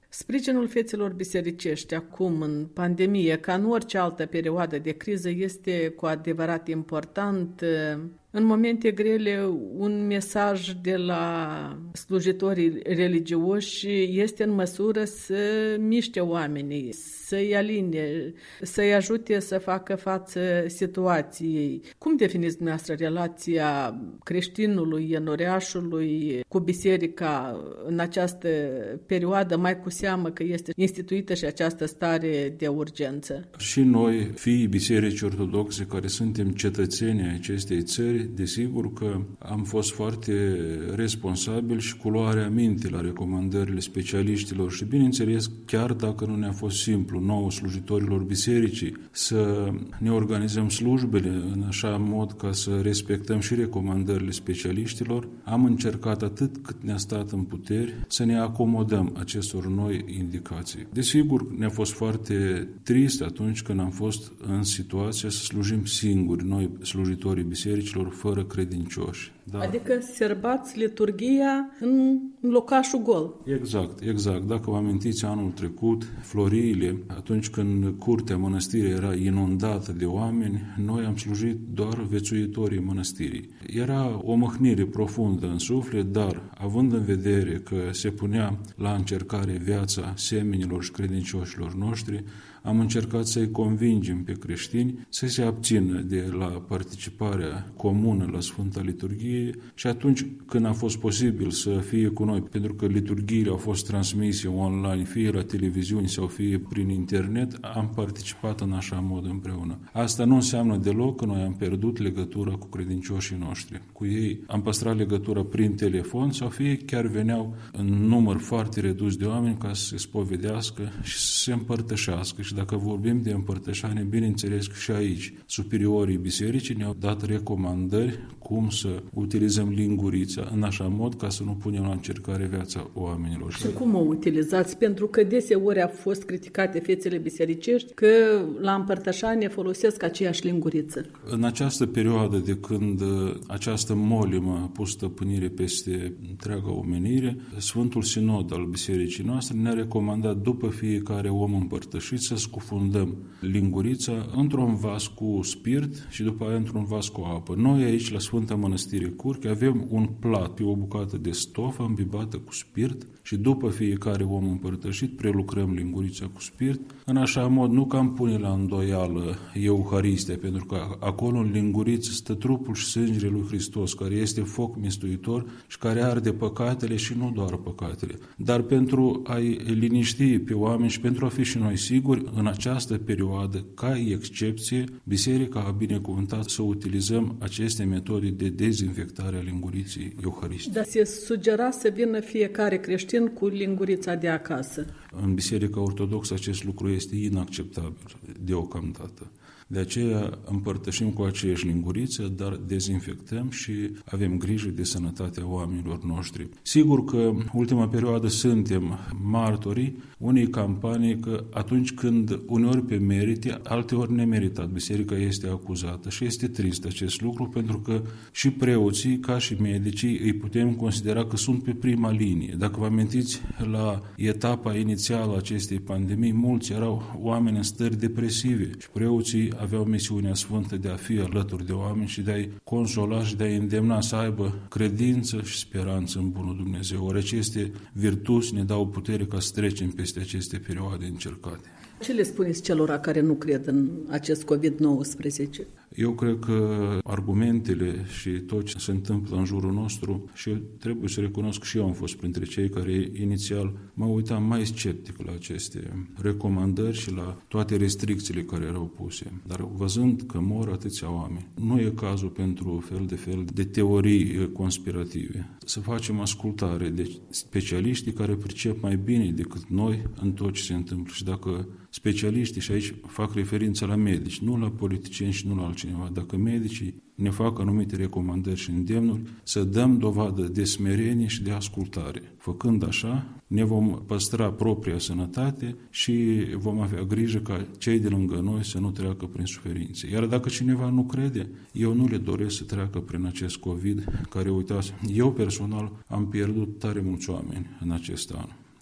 Sprijinul fețelor bisericești acum, în pandemie, ca în orice altă perioadă de criză, este cu adevărat important. În momente grele, un mesaj de la slujitorii religioși este în măsură să miște oamenii, să-i aline, să-i ajute să facă față situației. Cum definiți dumneavoastră relația creștinului, ienoreașului cu biserica în această perioadă, mai cu seamă că este instituită și această stare de urgență? Și noi, fiii Bisericii Ortodoxe, care suntem cetățenii acestei țări, desigur că am fost foarte responsabili și cu luarea minte la recomandările specialiștilor și, bineînțeles, chiar dacă nu ne-a fost simplu nouă slujitorilor bisericii să ne organizăm slujbele în așa mod ca să respectăm și recomandările specialiștilor, am încercat atât cât ne-a stat în puteri să ne acomodăm acestor noi indicații. Desigur, ne-a fost foarte trist atunci când am fost în situația să slujim singuri, noi slujitorii bisericilor, fără credincioși. Da. Adică serbați liturghia în locașul gol. Exact. Dacă vă amintiți anul trecut, Floriile, atunci când curtea mănăstirii era inundată de oameni, noi am slujit doar vețuitorii mănăstirii. Era o mâhnire profundă în suflet, dar având în vedere că se punea la încercare viața semenilor și credincioșilor noștri, am încercat să-i convingem pe creștini să se abțină de la participarea comună la Sfânta Liturghie și atunci când a fost posibil să fie cu noi, pentru că liturghiile au fost transmise online, fie la televiziuni sau fie prin internet, am participat în așa mod împreună. Asta nu înseamnă deloc că noi am pierdut legătura cu credincioșii noștri. Cu ei am păstrat legătura prin telefon sau fie chiar veneau în număr foarte redus de oameni ca să se spovedească și să se împărtășească. Și dacă vorbim de împărtășanie, bineînțeles că și aici superiorii bisericii ne-au dat recomandări cum să utilizăm lingurița în așa mod ca să nu punem la încercare viața oamenilor. Și cum o utilizați? Pentru că deseori a fost criticate fețele bisericești că la împărtășanie folosesc aceeași linguriță. În această perioadă de când această molimă a pus stăpânire peste întreaga omenire, Sfântul Sinod al bisericii noastre ne-a recomandat după fiecare om împărtășit să scufundăm lingurița într-un vas cu spirit și după aia într-un vas cu apă. Noi aici la Sfânta Mănăstire Curche avem un plat pe o bucată de stofă îmbibată cu spirit și după fiecare om împărtășit prelucrăm lingurița cu spirit în așa mod nu că am pune la îndoială Euharistia, pentru că acolo în linguriță stă trupul și sângele lui Hristos, care este foc mistuitor și care arde păcatele și nu doar păcatele. Dar pentru a-i liniști pe oameni și pentru a fi și noi siguri, în această perioadă, ca excepție, Biserica a binecuvântat să utilizăm aceste metode de dezinfectare a linguriței euharistice. Dar se sugera să vină fiecare creștin cu lingurița de acasă. În Biserica Ortodoxă acest lucru este inacceptabil deocamdată. De aceea împărtășim cu aceeași linguriță, dar dezinfectăm și avem grijă de sănătatea oamenilor noștri. Sigur că ultima perioadă suntem martorii unei campanii că atunci când uneori pe merite, alteori nemeritat, biserica este acuzată și este trist acest lucru pentru că și preoții, ca și medicii, îi putem considera că sunt pe prima linie. Dacă vă amintiți, la etapa inițială a acestei pandemii, mulți erau oameni în stări depresive și preoții aveau misiunea sfântă de a fi alături de oameni și de a-i consola și de a-i îndemna să aibă credință și speranță în bunul Dumnezeu. Ori aceste virtuți ne dau putere ca să trecem peste aceste perioade încercate. Ce le spuneți celor care nu cred în acest COVID-19? Eu cred că argumentele și tot ce se întâmplă în jurul nostru, și eu trebuie să recunosc că și eu am fost printre cei care inițial mă uitam mai sceptic la aceste recomandări și la toate restricțiile care erau puse. Dar văzând că mor atâția oameni, nu e cazul pentru fel de teorii conspirative. Să facem ascultare de specialiștii care pricep mai bine decât noi în tot ce se întâmplă. Și dacă specialiștii, și aici fac referință la medici, nu la politicieni și nu la altcineva, dacă medicii ne fac anumite recomandări și îndemnuri, să dăm dovadă de smerenie și de ascultare. Făcând așa, ne vom păstra propria sănătate și vom avea grijă ca cei de lângă noi să nu treacă prin suferințe. Iar dacă cineva nu crede, eu nu le doresc să treacă prin acest COVID, care, uitați, eu personal am pierdut tare mulți oameni în acest an.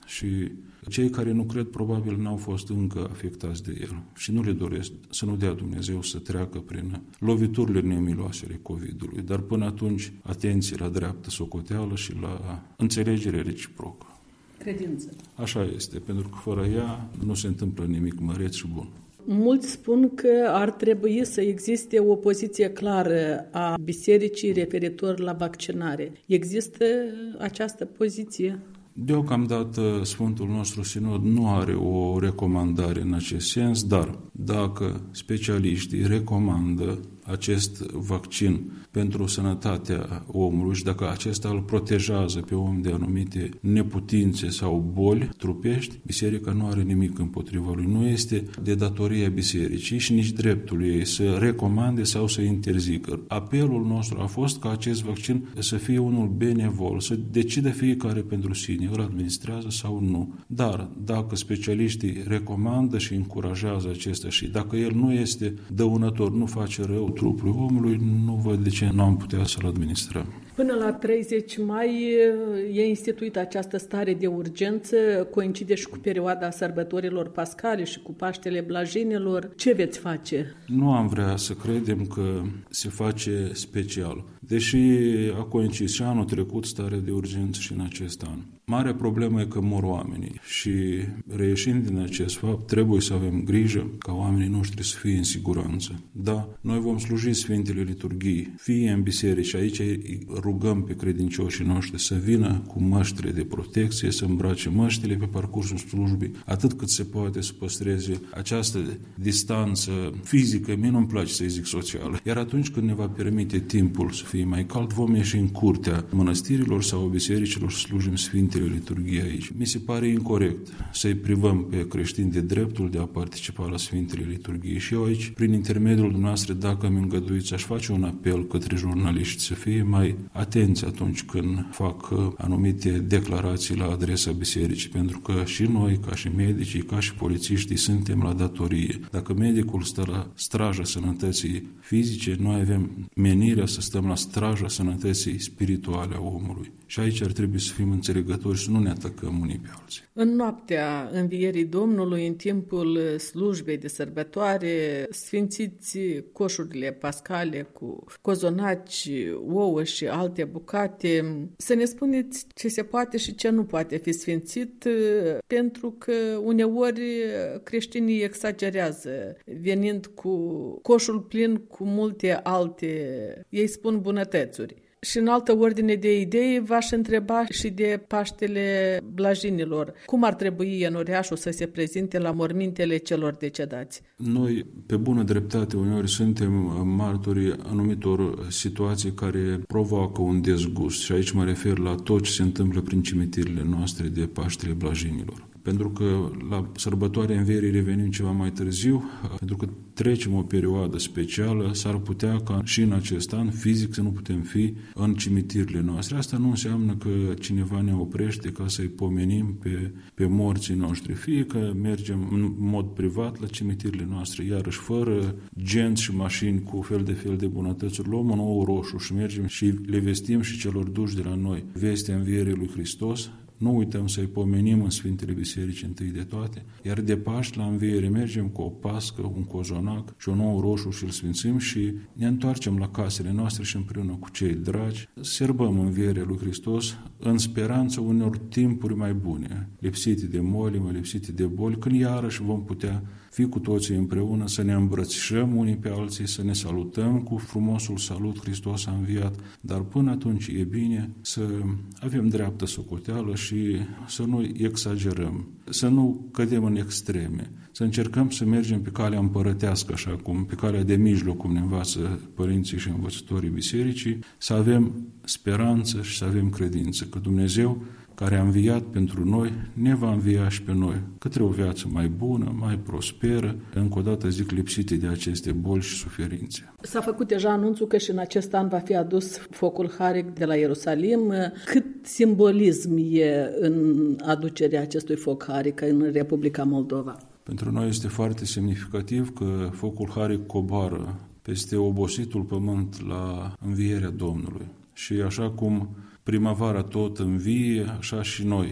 Și cei care nu cred probabil n-au fost încă afectați de el și nu le doresc să nu dea Dumnezeu să treacă prin loviturile nemiloase ale COVID-ului. Dar până atunci, atenție la dreaptă socoteală și la înțelegere reciprocă. Credință. Așa este, pentru că fără ea nu se întâmplă nimic măreț și bun. Mulți spun că ar trebui să existe o poziție clară a bisericii referitor la vaccinare. Există această poziție? Deocamdată Sfântul nostru Sinod nu are o recomandare în acest sens, dar dacă specialiștii recomandă acest vaccin pentru sănătatea omului și dacă acesta îl protejează pe om de anumite neputințe sau boli trupești, biserica nu are nimic împotriva lui. Nu este de datoria bisericii și nici dreptul ei să recomande sau să interzică. Apelul nostru a fost ca acest vaccin să fie unul benevol, să decide fiecare pentru sine, îl administrează sau nu. Dar dacă specialiștii recomandă și încurajează acesta și dacă el nu este dăunător, nu face rău trupului omului, nu văd de ce nu am putea să-l administrăm. Până la 30 mai e instituită această stare de urgență, coincide și cu perioada sărbătorilor pascale și cu Paștele Blajinilor. Ce veți face? Nu am vrea să credem că se face special, deși a coincis și anul trecut starea de urgență și în acest an. Marea problemă e că mor oamenii și reieșind din acest fapt, trebuie să avem grijă ca oamenii noștri să fie în siguranță. Da, noi vom sluji Sfintele Liturghii, fie în biserici, aici rugăm pe credincioșii noștri să vină cu măștile de protecție, să îmbrace măștile pe parcursul slujbii, atât cât se poate să păstreze această distanță fizică, mie nu-mi place să-i zic socială. Iar atunci când ne va permite timpul să fie mai cald, vom ieși în curtea mănăstirilor sau bisericilor să slujim Sfintele Liturghii aici. Mi se pare incorect să-i privăm pe creștini de dreptul de a participa la Sfintele Liturghii. Și eu aici, prin intermediul dumneavoastră, dacă mi îngăduiți, aș face un apel către jurnaliști să fie mai atenți atunci când fac anumite declarații la adresa bisericii, pentru că și noi, ca și medicii, ca și polițiștii, suntem la datorie. Dacă medicul stă la straja sănătății fizice, noi avem menirea să stăm la straja sănătății spirituale a omului. Și aici ar trebui să fim înțelegători și să nu ne atacăm unii pe alții. În noaptea Învierii Domnului, în timpul slujbei de sărbătoare, sfințiți coșurile pascale cu cozonaci, ouă și alte bucate. Să ne spuneți ce se poate și ce nu poate fi sfințit, pentru că uneori creștinii exagerează, venind cu coșul plin cu multe alte, ei spun, bunătățuri. Și în altă ordine de idei v-aș întreba și de Paștele Blajinilor. Cum ar trebui Ienoriașul să se prezinte la mormintele celor decedați? Noi, pe bună dreptate, uneori suntem martorii anumitor situații care provoacă un dezgust. Și aici mă refer la tot ce se întâmplă prin cimitirile noastre de Paștele Blajinilor. Pentru că la sărbătoarea Învierii revenim ceva mai târziu, pentru că trecem o perioadă specială, s-ar putea ca și în acest an fizic să nu putem fi în cimitirile noastre. Asta nu înseamnă că cineva ne oprește ca să-i pomenim pe morții noștri. Fie că mergem în mod privat la cimitirile noastre, iarăși fără genți și mașini cu fel de bunătățuri, luăm un ou roșu și mergem și le vestim și celor duși de la noi vestea Învierii lui Hristos. Nu uităm să-i pomenim în Sfintele Biserici întâi de toate, iar de Paști la Înviere mergem cu o pască, un cozonac și un ou roșu și îl sfințim și ne întoarcem la casele noastre și împreună cu cei dragi sărbăm Învierea lui Hristos în speranță unor timpuri mai bune, lipsite de molime, lipsite de boli, când iarăși vom putea fi cu toții împreună, să ne îmbrățișăm unii pe alții, să ne salutăm cu frumosul salut, Hristos a înviat, dar până atunci e bine să avem dreaptă socoteală și să nu exagerăm, să nu cădem în extreme, să încercăm să mergem pe calea împărătească, așa cum pe calea de mijloc, cum ne învață părinții și învățătorii bisericii, să avem speranță și să avem credință că Dumnezeu, care a înviat pentru noi, ne va învia și pe noi către o viață mai bună, mai prosperă, încă o dată zic, lipsite de aceste boli și suferințe. S-a făcut deja anunțul că și în acest an va fi adus focul Haric de la Ierusalim. Cât simbolism e în aducerea acestui foc Haric în Republica Moldova? Pentru noi este foarte semnificativ că focul Haric coboară peste obositul pământ la învierea Domnului. Și așa cum primăvara tot învie, așa și noi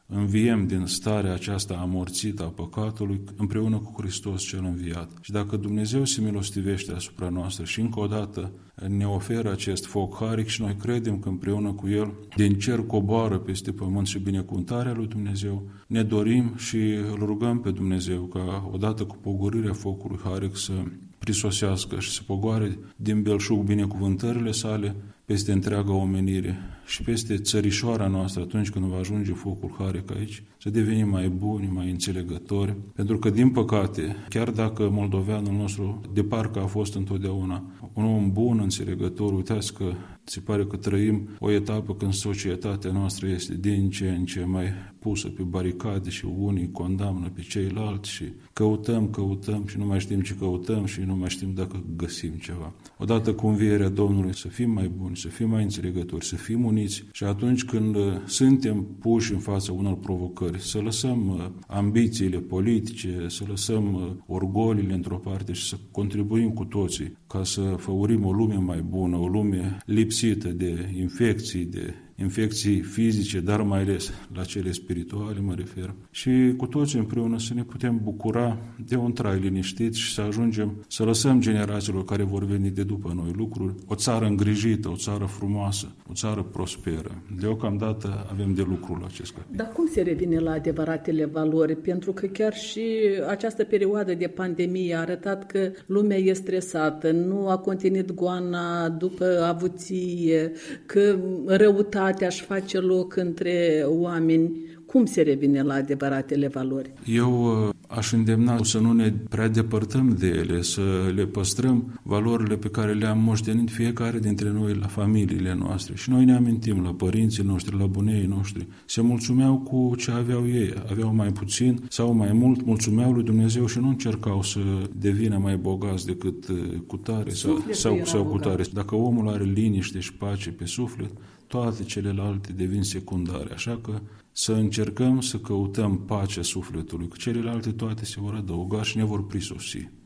înviem din starea aceasta amorțită a păcatului împreună cu Hristos cel înviat. Și dacă Dumnezeu se milostivește asupra noastră și încă o dată ne oferă acest foc haric și noi credem că împreună cu El din cer coboară peste pământ și binecuvântarea lui Dumnezeu, ne dorim și îl rugăm pe Dumnezeu ca odată cu pogorârea focului haric să prisosească și să pogoare din belșug binecuvântările sale peste întreaga omenire și peste țărișoara noastră atunci când va ajunge focul haric aici, să devenim mai buni, mai înțelegători, pentru că, din păcate, chiar dacă moldoveanul nostru de parcă a fost întotdeauna un om bun, înțelegător, uitați că se pare că trăim o etapă când societatea noastră este din ce în ce mai pusă pe baricade și unii condamnă pe ceilalți și căutăm și nu mai știm ce căutăm și nu mai știm dacă găsim ceva. Odată cu învierea Domnului să fim mai buni, să fim mai înțelegători, să fim uniți și atunci când suntem puși în fața unor provocări, să lăsăm ambițiile politice, să lăsăm orgolile într-o parte și să contribuim cu toții ca să făurim o lume mai bună, o lume lipsită de infecții fizice, dar mai ales la cele spirituale mă refer. Și cu toți împreună să ne putem bucura de un trai liniștit și să ajungem să lăsăm generațiilor care vor veni de după noi lucruri, o țară îngrijită, o țară frumoasă, o țară prosperă. Deocamdată avem de lucru la acest capitol. Dar cum se revine la adevăratele valori? Pentru că chiar și această perioadă de pandemie a arătat că lumea e stresată, nu a contenit goana după avuție, că răutatea își face loc între oameni. Cum se revine la adevăratele valori? Eu aș îndemna să nu ne prea depărtăm de ele, să le păstrăm valorile pe care le-am moștenit fiecare dintre noi la familiile noastre. Și noi ne amintim la părinții noștri, la buneii noștri. Se mulțumeau cu ce aveau ei. Aveau mai puțin sau mai mult, mulțumeau lui Dumnezeu și nu încercau să devină mai bogați decât cu tare sau cu tare. Dacă omul are liniște și pace pe suflet, toate celelalte devin secundare. Așa că să încercăm să căutăm pacea sufletului, că celelalte toate se vor adăuga și ne vor prisosi.